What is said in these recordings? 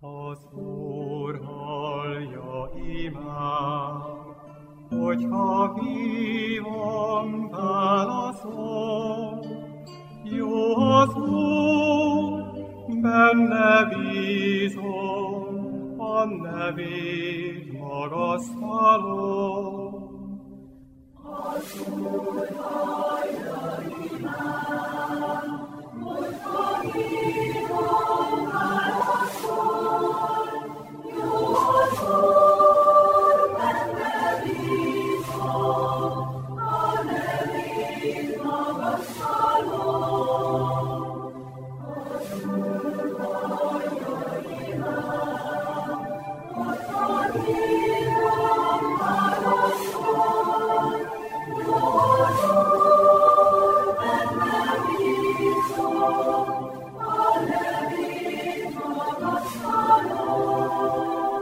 Az Úr hallja imám, hogyha hívom, válaszol. Jó az Úr, benne bízom, a nevét magasztalom. Az Úr hallja imám, hogyha hívom, válaszol. Jó az Úr, benne bízom, a nevét magasztalom. Az Úr hallja imám, hogyha hívom, válaszol. Jó az Úr, benne bízom, a nevét magasztalom.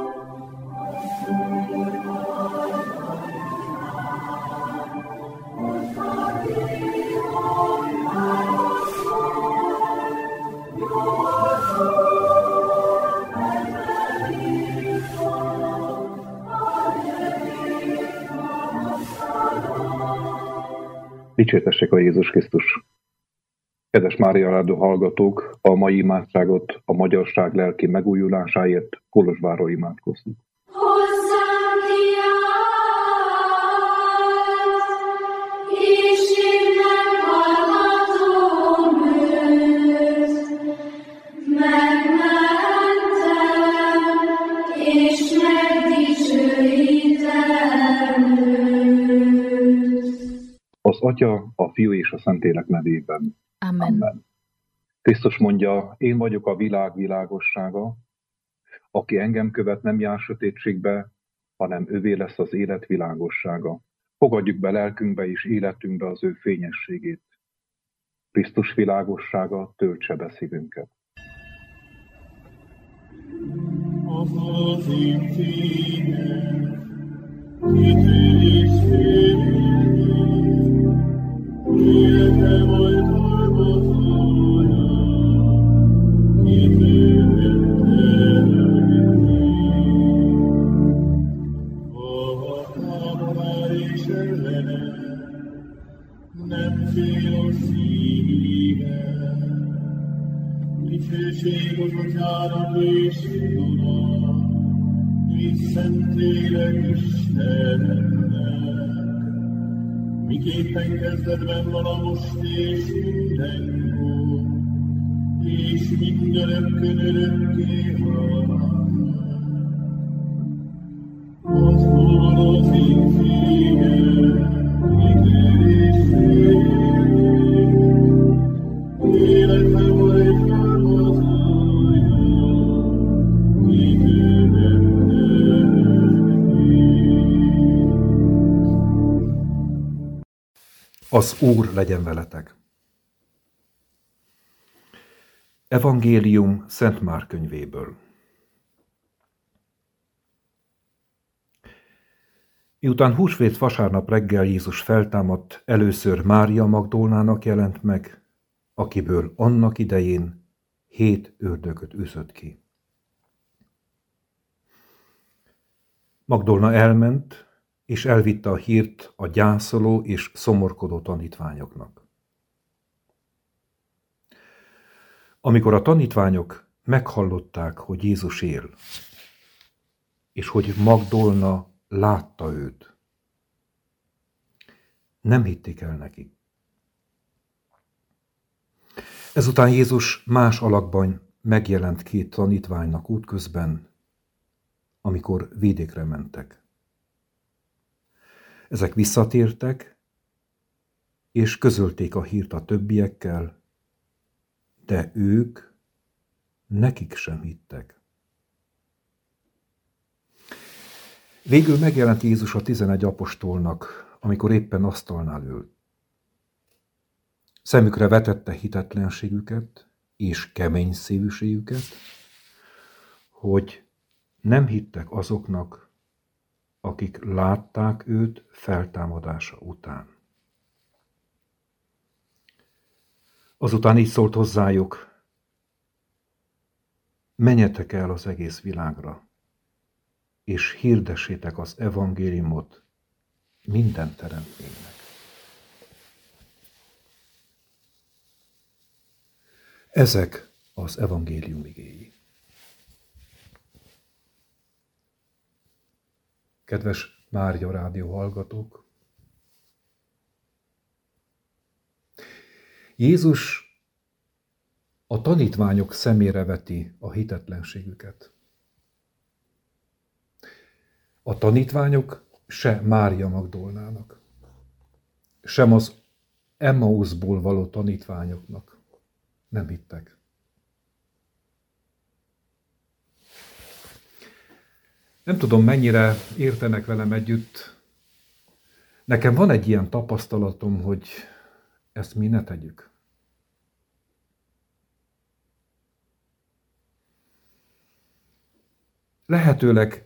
Dicsértessék a Jézus Krisztus! Kedves Mária Rádió hallgatók, a mai imádságot a magyarság lelki megújulásáért Kolozsvárról imádkozzuk. Az Atya, a Fiú és a Szentlélek nevében. Amen. Krisztus mondja, én vagyok a világ világossága, aki engem követ, nem jár sötétségbe, hanem övé lesz az élet világossága. Fogadjuk be lelkünkbe és életünkbe az ő fényességét. Krisztus világossága töltse be szívünket. Az az én fényem, kitűző élete majd dolgozója, kitűző a határ és ellene, nem fél a szíve, dicsőség az Atyának és Fiúnak, és Szentlélek Istennek, miképpen kezdetben van a most és mindenkor, és mindörökkön örökké. Az Úr az én fényem, kitűző élete majd dolgozója, kitűző. Az Úr legyen veletek! Evangélium Szent Márk könyvéből. Miután húsvét vasárnap reggel Jézus feltámadt, először Mária Magdolnának jelent meg, akiből annak idején 7 ördögöt űzött ki. Magdolna elment, és elvitte a hírt a gyászoló és szomorkodó tanítványoknak. Amikor a tanítványok meghallották, hogy Jézus él, és hogy Magdolna látta őt, nem hitték el neki. Ezután Jézus más alakban megjelent 2 tanítványnak útközben, amikor vidékre mentek. Ezek visszatértek, és közölték a hírt a többiekkel, de ők nekik sem hittek. Végül megjelent Jézus a 11 apostolnak, amikor éppen asztalnál ült. Szemükre vetette hitetlenségüket és kemény szívűségüket, hogy nem hittek azoknak, akik látták őt feltámadása után. Azután így szólt hozzájuk: menjetek el az egész világra, és hirdessétek az evangéliumot minden teremtménynek. Ezek az evangélium igéi. Kedves Mária Rádió hallgatók! Jézus a tanítványok szemére veti a hitetlenségüket. A tanítványok se Mária Magdolnának, sem az Emmauszból való tanítványoknak nem hittek. Nem tudom, mennyire értenek velem együtt. Nekem van egy ilyen tapasztalatom, hogy ezt mi ne tegyük. Lehetőleg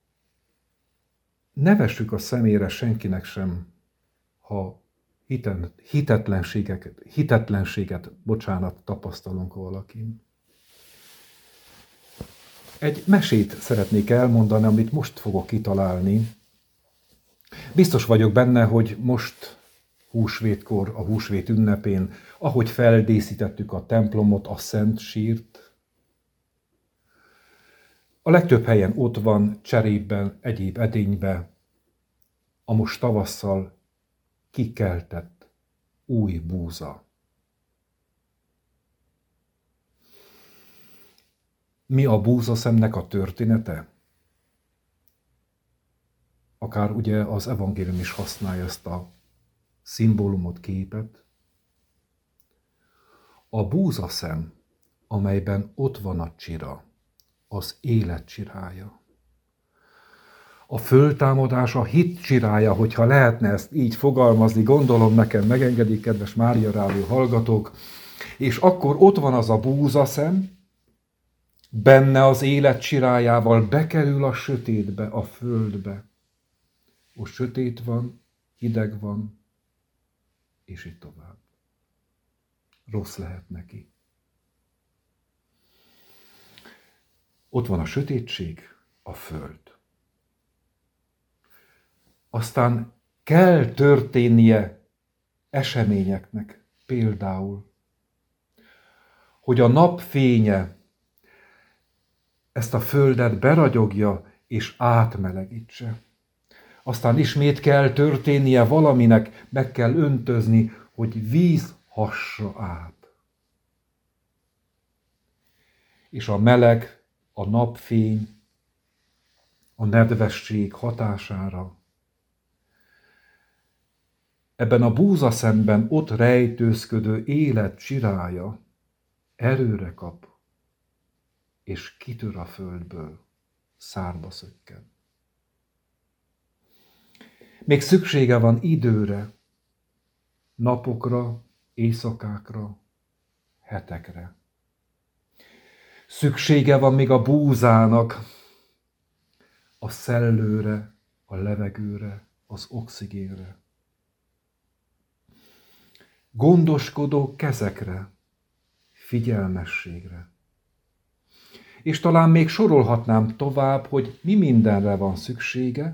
ne vessük a szemére senkinek sem, ha hitetlenséget, tapasztalunk valakin. Egy mesét szeretnék elmondani, amit most fogok kitalálni. Biztos vagyok benne, hogy most húsvétkor, a húsvét ünnepén, ahogy feldíszítettük a templomot, a Szent Sírt, a legtöbb helyen ott van cserében, egyéb edénybe a most tavasszal kikeltett új búza. Mi a búzaszemnek a története? Akár ugye az evangélium is használja ezt a szimbólumot, képet. A búzaszem, amelyben ott van a csira, az élet csirája. A föltámadás a hit csirája, hogyha lehetne ezt így fogalmazni, gondolom nekem megengedik, kedves Mária Rádió hallgatók, és akkor ott van az a búzaszem, benne az élet csirájával bekerül a sötétbe, a földbe. Ott sötét van, hideg van, és így tovább. Rossz lehet neki. Ott van a sötétség, a föld. Aztán kell történnie eseményeknek, például, hogy a nap fénye ezt a földet beragyogja és átmelegítse. Aztán ismét kell történnie valaminek, meg kell öntözni, hogy víz hassa át. És a meleg, a napfény, a nedvesség hatására ebben a búzaszemben ott rejtőzködő élet csirája erőre kap, és kitör a földből, szárba szökken. Még szüksége van időre, napokra, éjszakákra, hetekre. Szüksége van még a búzának a szellőre, a levegőre, az oxigénre. Gondoskodó kezekre, figyelmességre. És talán még sorolhatnám tovább, hogy mi mindenre van szüksége,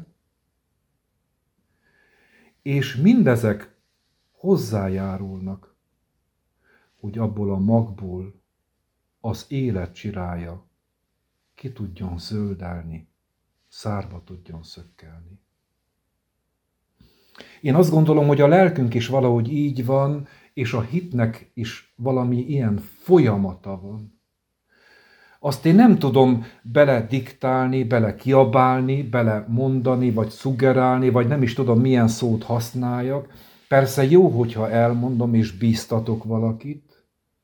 és mindezek hozzájárulnak, hogy abból a magból az élet csirája ki tudjon zöldelni, szárba tudjon szökkelni. Én azt gondolom, hogy a lelkünk is valahogy így van, és a hitnek is valami ilyen folyamata van. Azt én nem tudom bele diktálni, bele kiabálni, bele mondani, vagy szuggerálni, vagy nem is tudom, milyen szót használjak. Persze jó, hogyha elmondom és bíztatok valakit,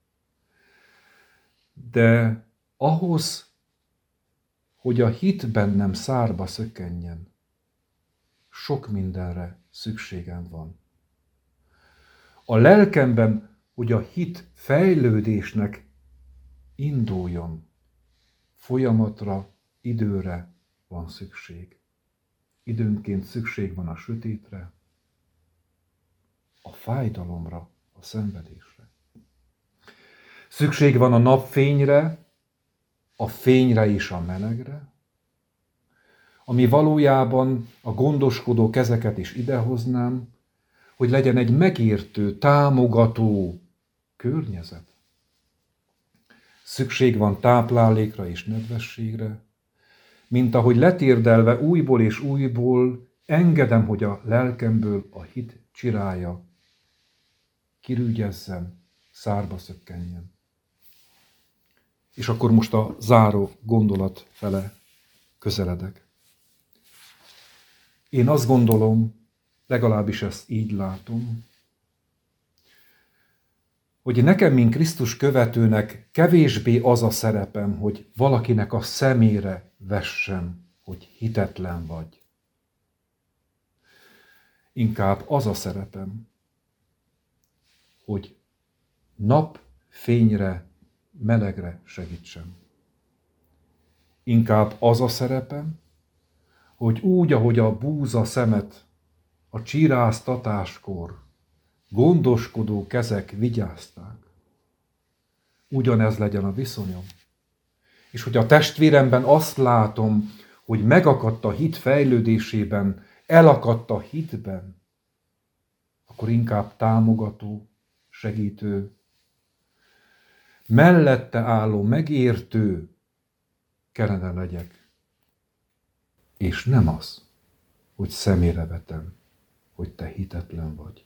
de ahhoz, hogy a hit bennem szárba szökkenjen, sok mindenre szükségem van. A lelkemben, hogy a hit fejlődésnek induljon, folyamatra, időre van szükség. Időnként szükség van a sötétre, a fájdalomra, a szenvedésre. Szükség van a napfényre, a fényre és a melegre, ami valójában a gondoskodó kezeket is idehoznám, hogy legyen egy megértő, támogató környezet. Szükség van táplálékra és nedvességre, mint ahogy letérdelve újból és újból engedem, hogy a lelkemből a hit csirája kirűgyezzen, szárba szökkenjen. És akkor most a záró gondolat fele közeledek. Én azt gondolom, legalábbis ezt így látom, hogy nekem, mint Krisztus követőnek kevésbé az a szerepem, hogy valakinek a szemére vessem, hogy hitetlen vagy. Inkább az a szerepem, hogy napfényre, melegre segítsem. Inkább az a szerepem, hogy úgy, ahogy a búza szemet a csiráztatáskor gondoskodó kezek vigyázták, ugyanez legyen a viszonyom. És hogy a testvéremben azt látom, hogy megakadt a hit fejlődésében, elakadt a hitben, akkor inkább támogató, segítő, mellette álló, megértő kellene legyek. És nem az, hogy szemére vetem, hogy te hitetlen vagy.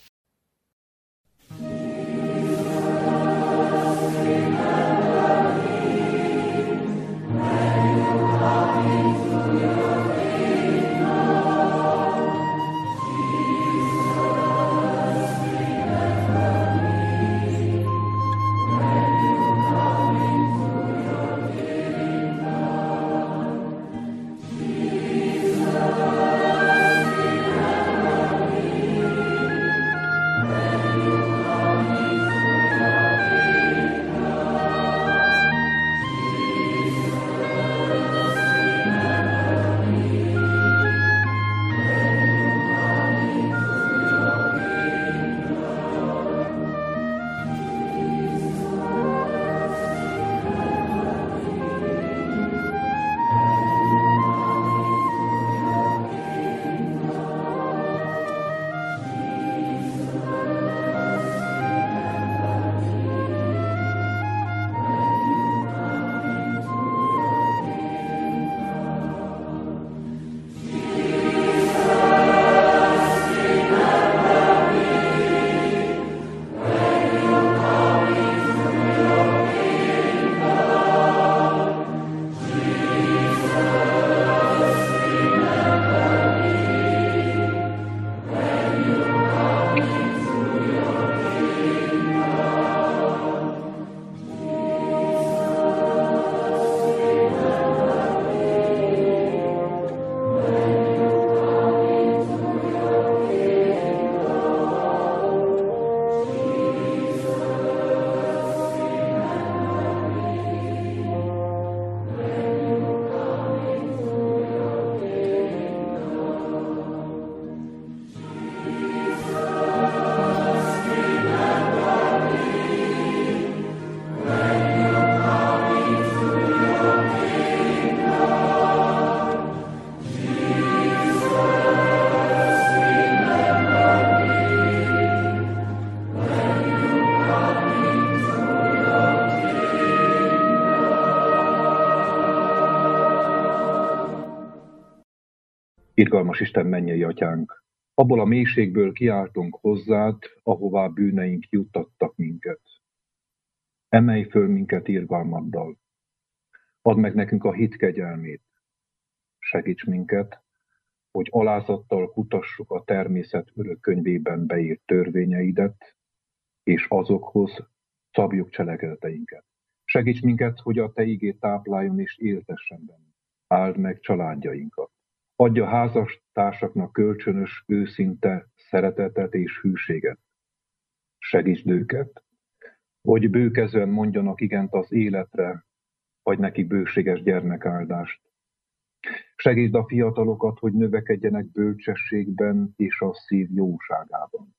Irgalmas Isten mennyei atyánk, abból a mélységből kiáltunk hozzád, ahová bűneink juttattak minket. Emelj föl minket irgalmaddal. Add meg nekünk a hit kegyelmét. Segíts minket, hogy alázattal kutassuk a természet örök könyvében beírt törvényeidet, és azokhoz szabjuk cselekedeteinket. Segíts minket, hogy a te igét tápláljon és éltessen bennünk. Áld meg családjainkat. Adja házastársaknak kölcsönös, őszinte szeretetet és hűséget. Segítsd őket, hogy bőkezően mondjanak igent az életre, adj nekik bőséges gyermekáldást. Segítsd a fiatalokat, hogy növekedjenek bölcsességben és a szív jóságában.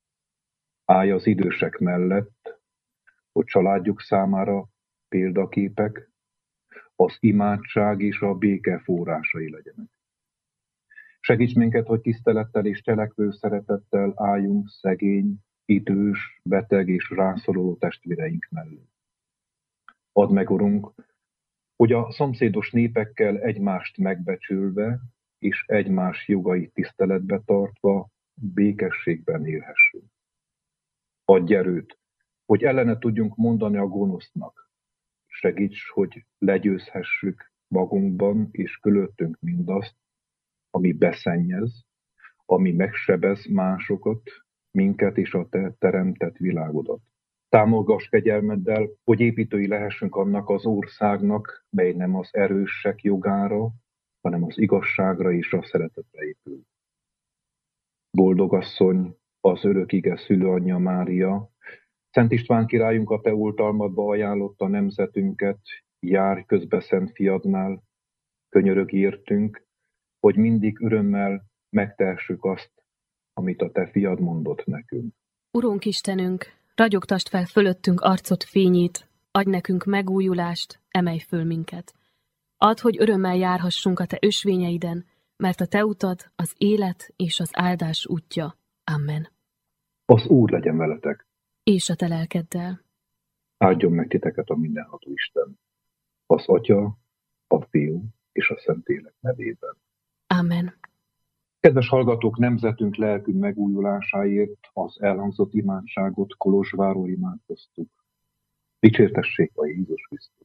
Állj az idősek mellett, hogy családjuk számára példaképek, az imádság és a béke forrásai legyenek. Segíts minket, hogy tisztelettel és cselekvő szeretettel álljunk szegény, idős, beteg és rászoruló testvéreink mellett. Add meg, Urunk, hogy a szomszédos népekkel egymást megbecsülve és egymás jogait tiszteletbe tartva békességben élhessünk. Adj erőt, hogy ellene tudjunk mondani a gonosznak. Segíts, hogy legyőzhessük magunkban és körülöttünk mindazt, ami beszennyez, ami megsebez másokat, minket és a te teremtett világodat. Támogass kegyelmeddel, hogy építői lehessünk annak az országnak, mely nem az erősek jogára, hanem az igazságra és a szeretetre épül. Boldog asszony, az örök ige szülőanyja Mária, Szent István királyunk a te oltalmadba ajánlotta nemzetünket, járj közbe Szent Fiadnál, könyörög értünk, hogy mindig örömmel megtehessük azt, amit a te fiad mondott nekünk. Urunk Istenünk, ragyogtasd fel fölöttünk arcod fényét, adj nekünk megújulást, emelj föl minket. Add, hogy örömmel járhassunk a te ösvényeiden, mert a te utad az élet és az áldás útja. Amen. Az Úr legyen veletek, És a te lelkeddel. áldjon meg titeket a mindenható Isten, az Atya, a Fiú és a Szentlélek nevében. Amen. Kedves hallgatók, nemzetünk lelkünk megújulásáért az elhangzott imádságot Kolozsváról imádkoztuk. Dicsértessék a Jézus Krisztus!